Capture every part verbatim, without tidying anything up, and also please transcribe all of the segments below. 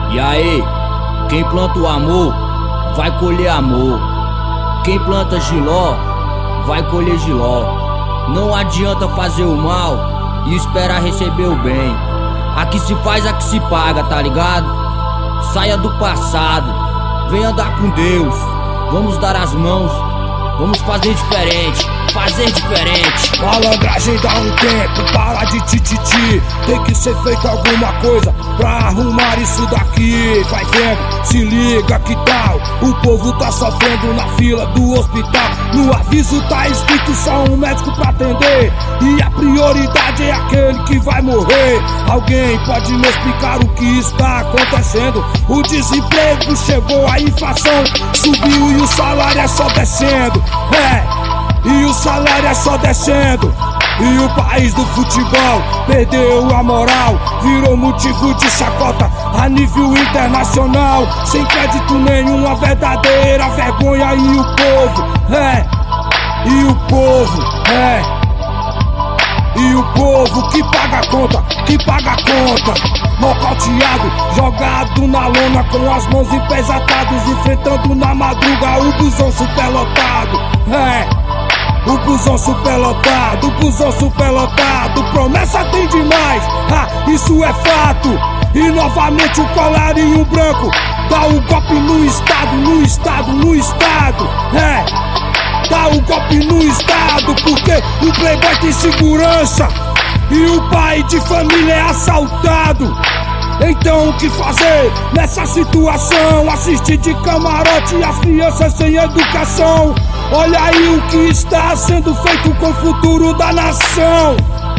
E aí, quem planta o amor, vai colher amor. Quem planta giló, vai colher giló. Não adianta fazer o mal e esperar receber o bem. Aqui se faz, aqui se paga, tá ligado? Saia do passado, vem andar com Deus. Vamos dar as mãos, vamos fazer diferente, fazer diferente. Malandragem dá um tempo, para de tititi. Tem que ser feita alguma coisa pra arrumar isso daqui. Vai vendo, se liga que tal. O povo tá sofrendo na fila do hospital. No aviso tá escrito só um médico pra atender, e a prioridade é aquele que vai morrer. Alguém pode me explicar o que está acontecendo? O desemprego chegou, a inflação subiu e o salário é só descendo. É, e o salário é só descendo. E o país do futebol perdeu a moral, virou motivo de chacota a nível internacional. Sem crédito nenhum, a verdadeira vergonha. E o povo, é, e o povo, é, e o povo que paga a conta, que paga a conta. Nocauteado, jogado na lona com as mãos em pés atados, enfrentando na madruga o busão superlotado. É, o busão superlotado, o busão superlotado. Promessa tem demais, ah, isso é fato. E novamente o colarinho branco dá o golpe no estado, no estado, no estado. É, dá o golpe no estado, porque o playboy tem segurança e o pai de família é assaltado. Então o que fazer nessa situação? Assistir de camarote as crianças sem educação. Olha aí o que está sendo feito com o futuro da nação.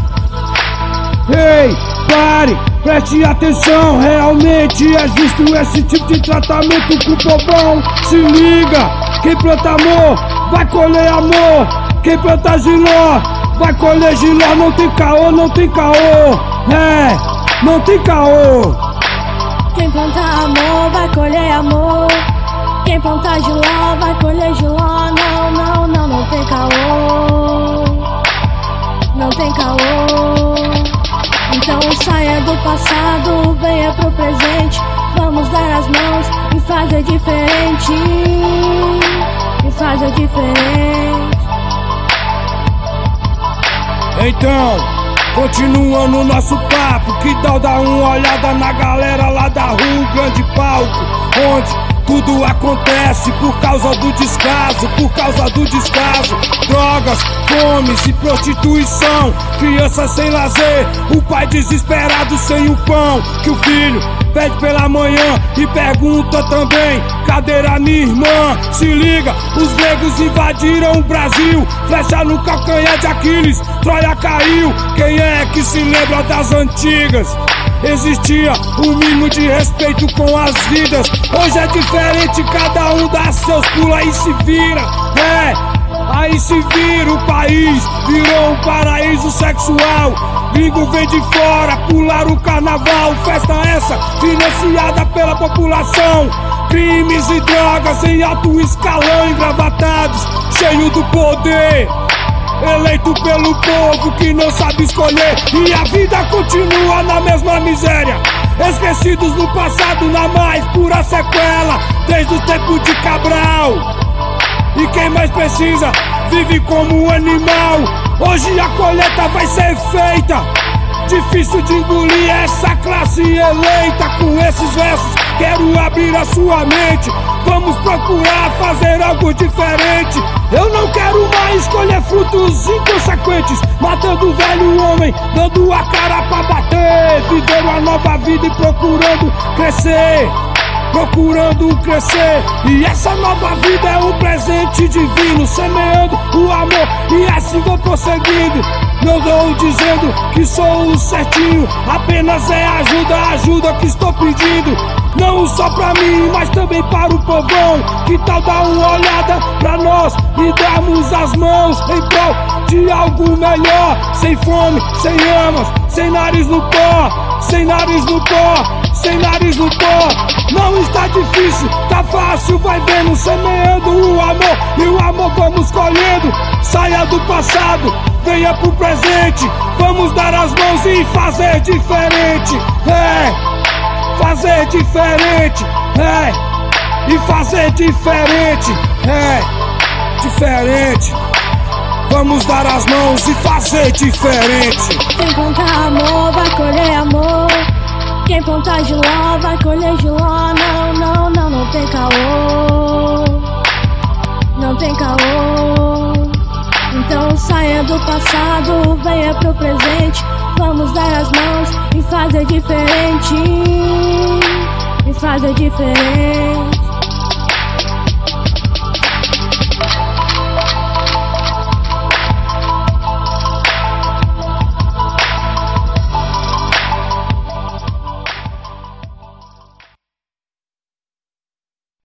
Ei, pare, preste atenção. Realmente é justo esse tipo de tratamento com o povão. Se liga, quem planta amor, vai colher amor. Quem planta giló, vai colher giló. Não tem caô, não tem caô. É, não tem caô. Quem planta amor, vai colher amor. Quem planta giló, vai colher giló. Não, não, não, não tem caô. Não tem caô. Então saia do passado, venha pro presente. Vamos dar as mãos e fazer diferente. E fazer diferente. Então, continuando o nosso papo, que tal dar uma olhada na galera lá da rua, grande palco, onde tudo acontece por causa do descaso, por causa do descaso. Drogas, fome e prostituição, crianças sem lazer, o pai desesperado sem o pão que o filho pede pela manhã e pergunta também: cadê a minha irmã? Se liga, os gregos invadiram o Brasil, flecha no calcanhar de Aquiles, Troia caiu. Quem é que se lembra das antigas? Existia um mínimo de respeito com as vidas. Hoje é diferente, cada um dá seus pulos e se vira. É, aí se vira, o país virou um paraíso sexual. Gringo vem de fora, pular o carnaval. Festa essa, financiada pela população. Crimes e drogas em alto escalão, engravatados, cheio do poder. Eleito pelo povo que não sabe escolher, e a vida continua na mesma miséria. Esquecidos no passado, na mais pura sequela, desde o tempo de Cabral. E quem mais precisa, vive como um animal. Hoje a colheita vai ser feita. Difícil de engolir essa classe eleita. Com esses versos quero abrir a sua mente. Vamos procurar fazer algo diferente. Eu não quero mais escolher frutos inconsequentes, matando o velho homem, dando a cara pra bater. Viver uma nova vida e procurando crescer, procurando crescer. E essa nova vida é um presente divino, semeando o amor e assim vou prosseguindo. Não estou dizendo que sou o certinho, apenas é ajuda, ajuda que estou pedindo. Não só pra mim, mas também para o povão. Que tal dar uma olhada pra nós e darmos as mãos em prol de algo melhor? Sem fome, sem amas, sem nariz no pó, sem nariz no pó, sem nariz no pó. Não está difícil, tá fácil, vai vendo, semeando o amor e o amor vamos colhendo. Saia do passado, venha pro presente, vamos dar as mãos e fazer diferente. É, fazer diferente, é, e fazer diferente, é, diferente. Vamos dar as mãos e fazer diferente. Quem plantar amor vai colher amor. Quem plantar giló vai colher giló. Não, não, não, não tem caô. Não tem caô. Então saia do passado, venha pro presente. Vamos dar as mãos e fazer diferente. E fazer diferente.